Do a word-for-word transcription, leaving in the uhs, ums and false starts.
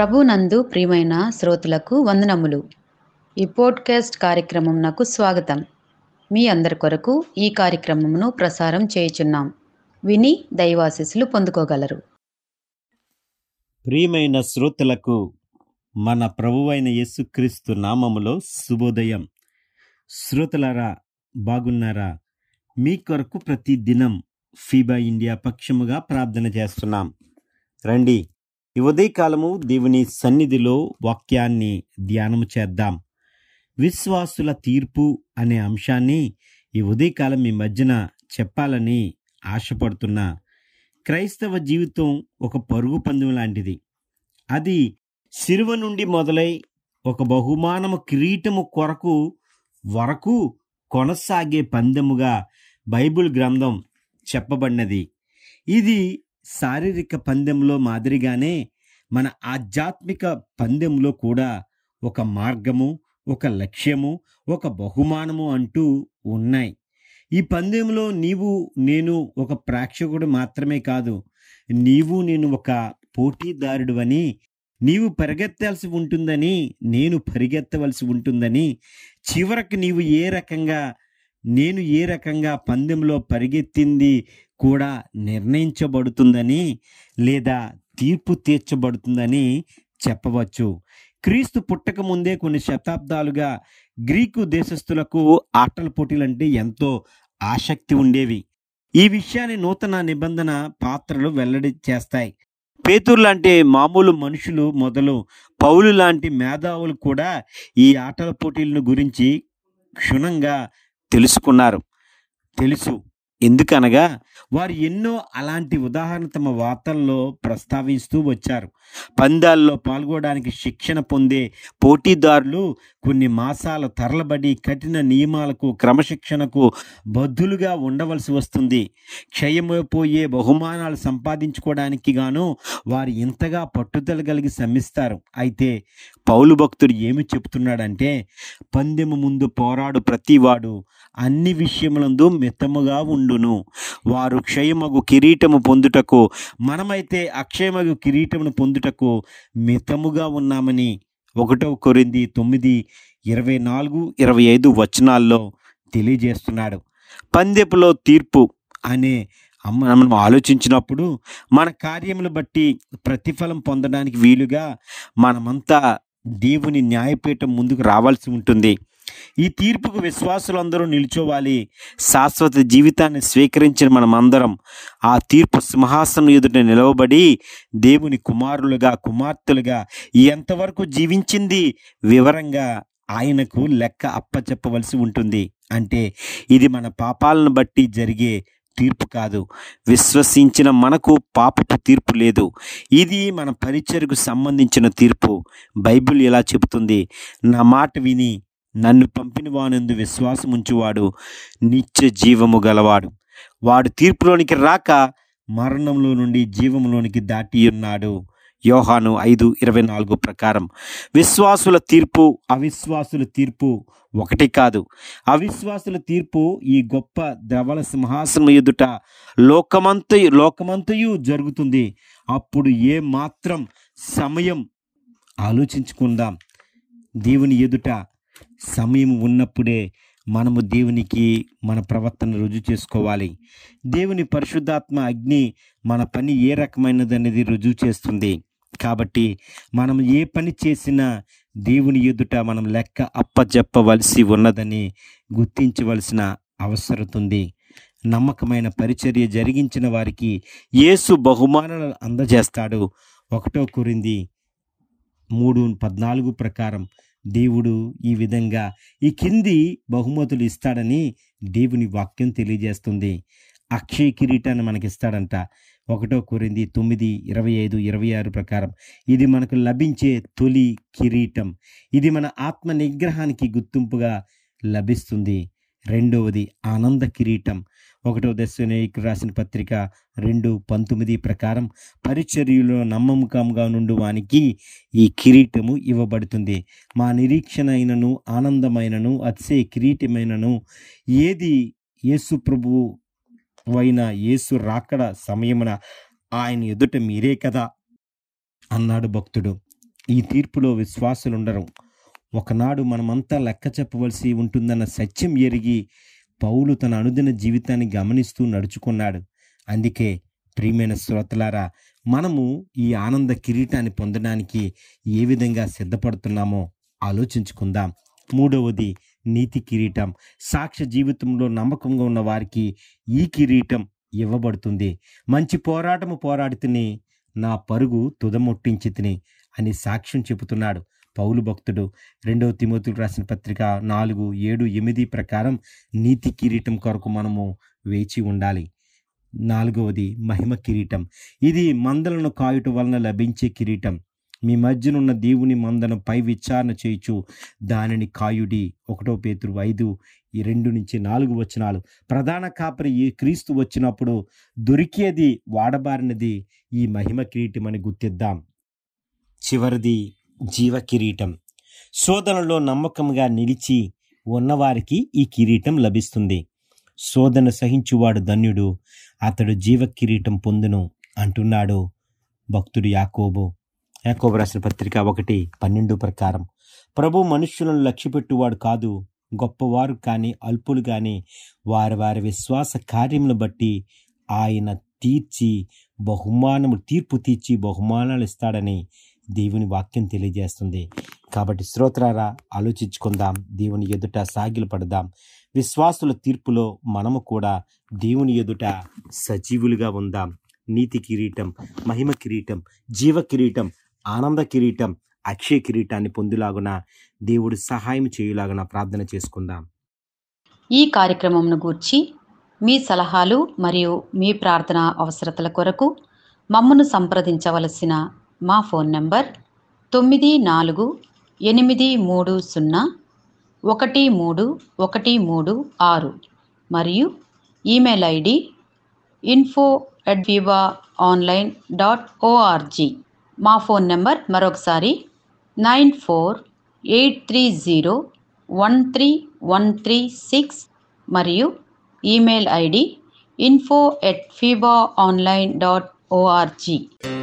ప్రభునందు ప్రియమైన శ్రోతలకు వందనములు. ఈ పోడ్కాస్ట్ కార్యక్రమం నాకు స్వాగతం. మీ అందరి కొరకు ఈ కార్యక్రమమును ప్రసారం చేయుచున్నాం. విని దైవాశీస్సులు పొందుకోగలరు. ప్రియమైన శ్రోతలకు మన ప్రభువైన యేసుక్రీస్తు నామములో శుభోదయం. శ్రోతలారా, బాగున్నారా? మీ కొరకు ప్రతి దినం ఫీబా ఇండియా పక్షముగా ప్రార్థన చేస్తున్నాం. రండి, ఈ ఉదయకాలము దేవుని సన్నిధిలో వాక్యాన్ని ధ్యానము చేద్దాం. విశ్వాసుల తీర్పు అనే అంశాన్ని ఈ ఉదయకాలం మీ మధ్యన చెప్పాలని ఆశపడుతున్నా. క్రైస్తవ జీవితం ఒక పరుగు పందెం లాంటిది. అది శిలువ నుండి మొదలై ఒక బహుమానము కిరీటము కొరకు వరకు కొనసాగే పందెముగా బైబిల్ గ్రంథం చెప్పబడినది. ఇది శారీరక పందెంలో మాదిరిగానే మన ఆధ్యాత్మిక పందెంలో కూడా ఒక మార్గము, ఒక లక్ష్యము, ఒక బహుమానము అంటూ ఉన్నాయి. ఈ పందెంలో నీవు నేను ఒక ప్రేక్షకుడు మాత్రమే కాదు, నీవు నేను ఒక పోటీదారుడు అని, నీవు పరిగెత్తాల్సి ఉంటుందని, నేను పరిగెత్తవలసి ఉంటుందని, చివరకు నీవు ఏ రకంగా నేను ఏ రకంగా పందెంలో పరిగెత్తింది కూడా నిర్ణయించబడుతుందని లేదా తీర్పు తీర్చబడుతుందని చెప్పవచ్చు. క్రీస్తు పుట్టక ముందే కొన్ని శతాబ్దాలుగా గ్రీకు దేశస్థులకు ఆటల పోటీలంటే ఎంతో ఆసక్తి ఉండేవి. ఈ విషయాన్ని నూతన నిబంధన పాత్రలు వెల్లడి చేస్తాయి. పేతురు లాంటి మామూలు మనుషులు మొదలు పౌలు లాంటి మేధావులు కూడా ఈ ఆటల పోటీలను గురించి క్షుణ్ణంగా తెలుసుకున్నారు. తెలుసు ఎందుకనగా వారు ఎన్నో అలాంటి ఉదాహరణ తమ వార్తల్లో ప్రస్తావిస్తూ వచ్చారు. పందాల్లో పాల్గొనడానికి శిక్షణ పొందే పోటీదారులు కొన్ని మాసాల తరలబడి కఠిన నియమాలకు, క్రమశిక్షణకు బద్ధులుగా ఉండవలసి వస్తుంది. క్షయమైపోయే బహుమానాలు సంపాదించుకోవడానికి గాను వారు ఇంతగా పట్టుదల కలిగి శ్రమిస్తారు. అయితే పౌలు భక్తుడు ఏమి చెప్తున్నాడంటే, పందెము ముందు పోరాడు ప్రతివాడు అన్ని విషయములందు మితముగా ఉండును. వారు క్షయమగు కిరీటము పొందుటకు, మనమైతే అక్షయమగు కిరీటమును పొందుటకు మితముగా ఉన్నామని ఒకటవ కొరింథీ తొమ్మిది ఇరవై నాలుగు ఇరవై ఐదు వచనాల్లో తెలియజేస్తున్నాడు. పందెపులో తీర్పు అనే మనం ఆలోచించినప్పుడు మన కార్యములు బట్టి ప్రతిఫలం పొందడానికి వీలుగా మనమంతా దేవుని న్యాయపీఠం ముందుకు రావాల్సి ఉంటుంది. ఈ తీర్పుకు విశ్వాసులందరూ నిల్చోవాలి. శాశ్వత జీవితాన్ని స్వీకరించిన మనమందరం ఆ తీర్పు సింహాసనం ఎదుట నిలవబడి దేవుని కుమారులుగా, కుమార్తెలుగా ఎంతవరకు జీవించింది వివరంగా ఆయనకు లెక్క అప్పచెప్పవలసి ఉంటుంది. అంటే ఇది మన పాపాలను బట్టి జరిగే తీర్పు కాదు. విశ్వసించిన మనకు పాపపు తీర్పు లేదు. ఇది మన పరిచర్యకు సంబంధించిన తీర్పు. బైబిల్ ఇలా చెబుతుంది, నా మాట విని నన్ను పంపిన వానందు విశ్వాసం ఉంచువాడు నిత్య జీవము గలవాడు. వాడు తీర్పులోనికి రాక మరణంలో నుండి జీవంలోనికి దాటి ఉన్నాడు. యోహాను ఐదు ఇరవై నాలుగు ప్రకారం విశ్వాసుల తీర్పు, అవిశ్వాసుల తీర్పు ఒకటి కాదు. అవిశ్వాసుల తీర్పు ఈ గొప్ప ద్రవల సింహాసనం ఎదుట లోకమంతయు లోకమంతయు జరుగుతుంది. అప్పుడు ఏ మాత్రం సమయం ఆలోచించుకుందాం. దేవుని ఎదుట సమయం ఉన్నప్పుడే మనము దేవునికి మన ప్రవర్తన రుజువు చేసుకోవాలి. దేవుని పరిశుద్ధాత్మ అగ్ని మన పని ఏ రకమైనదనేది రుజువు చేస్తుంది. కాబట్టి మనం ఏ పని చేసినా దేవుని ఎదుట మనం లెక్క అప్పజెప్పవలసి ఉన్నదని గుర్తించవలసిన అవసరం ఉంది. నమ్మకమైన పరిచర్య జరిగించిన వారికి యేసు బహుమానాలు అందజేస్తాడు. ఒకటో కొరింథీ మూడు పద్నాలుగు ప్రకారం దేవుడు ఈ విధంగా ఈ కింది బహుమతులు ఇస్తాడని దేవుని వాక్యం తెలియజేస్తుంది. అక్షయ కిరీటాన్ని మనకిస్తాడంట. ఒకటో కొరింథీ తొమ్మిది ఇరవై ఐదు ఇరవై ఆరు ప్రకారం ఇది మనకు లభించే తొలి కిరీటం. ఇది మన ఆత్మ నిగ్రహానికి గుర్తింపుగా లభిస్తుంది. రెండవది ఆనంద కిరీటం. ఒకటో దశలోనికైకి రాసిన పత్రిక రెండు పంతొమ్మిది ప్రకారం పరిచర్యలో నమ్మకంగా నుండి వానికి ఈ కిరీటము ఇవ్వబడుతుంది. మా నిరీక్షణ అయినను ఆనందమైనను అతిశయ కిరీటమైనను ఏది యేసు ప్రభువు అయిన యేసు రాకడ సమయమున ఆయన ఎదుట మీరే కదా అన్నాడు భక్తుడు. ఈ తీర్పులో విశ్వాసులుండరు. ఒకనాడు మనమంతా లెక్క చెప్పవలసి ఉంటుందన్న సత్యం ఎరిగి పౌలు తన అనుదిన జీవితాన్ని గమనిస్తూ నడుచుకున్నాడు. అందుకే ప్రియమైన శ్రోతలారా, మనము ఈ ఆనంద కిరీటాన్ని పొందడానికి ఏ విధంగా సిద్ధపడుతున్నామో ఆలోచించుకుందాం. మూడవది నీతి కిరీటం. సాక్ష్య జీవితంలో నమ్మకంగా ఉన్న వారికి ఈ కిరీటం ఇవ్వబడుతుంది. మంచి పోరాటము పోరాడితిని, నా పరుగు తుదముట్టించి తిని అని సాక్ష్యం చెబుతున్నాడు పౌలు భక్తుడు. రెండవ తిమోతికి రాసిన పత్రిక నాలుగు ఏడు ఎనిమిది ప్రకారం నీతి కిరీటం కొరకు మనము వేచి ఉండాలి. నాలుగవది మహిమ కిరీటం. ఇది మందలను కాయుట వలన లభించే కిరీటం. మీ మధ్యనున్న దేవుని మందను పై విచారణ చేయుచు దానిని కాయుడి. ఒకటో పేతురు ఐదు ఈ రెండు నుంచి నాలుగు వచనాలు. ప్రధాన కాపరి ఈ క్రీస్తు వచ్చినప్పుడు దొరికేది వాడబారినది ఈ మహిమ కిరీటం అని గుర్తిద్దాం. చివరిది జీవ కిరీటం. శోధనలో నమ్మకంగా నిలిచి ఉన్నవారికి ఈ కిరీటం లభిస్తుంది. శోధన సహించువాడు ధన్యుడు, అతడు జీవ కిరీటం పొందును అంటున్నాడు భక్తుడు యాకోబు. యాకోబు రాసిన పత్రిక ఒకటి పన్నెండు ప్రకారం ప్రభు మనుష్యులను లక్ష్యపెట్టువాడు కాదు, గొప్పవారు కానీ అల్పులు కానీ వారి వారి విశ్వాస కార్యములను బట్టి ఆయన తీర్చి బహుమానము తీర్పు తీర్చి బహుమానాలు ఇస్తాడని దేవుని వాక్యం తెలియజేస్తుంది. కాబట్టి శ్రోతలారా, ఆలోచించుకుందాం, దేవుని ఎదుట సాగిలు పడదాం. విశ్వాసుల తీర్పులో మనము కూడా దేవుని ఎదుట సజీవులుగా ఉందాం. నీతి కిరీటం, మహిమ కిరీటం, జీవ కిరీటం, ఆనంద కిరీటం, అక్షయ కిరీటాన్ని పొందులాగున దేవుడు సహాయం చేయులాగున ప్రార్థన చేసుకుందాం. ఈ కార్యక్రమంను గూర్చి మీ సలహాలు మరియు మీ ప్రార్థన అవసరతల కొరకు మమ్మను సంప్రదించవలసిన మా ఫోన్ నంబర్ తొమ్మిది నాలుగు ఎనిమిది మూడు సున్నా ఒకటి మూడు ఒకటి మూడు ఆరు మరియు email ID info at viva online dot ORG. మా ఫోన్ నెంబర్ మరొకసారి nine four eight three zero one three one three six మరియు email ID info at fiba online dot ORG.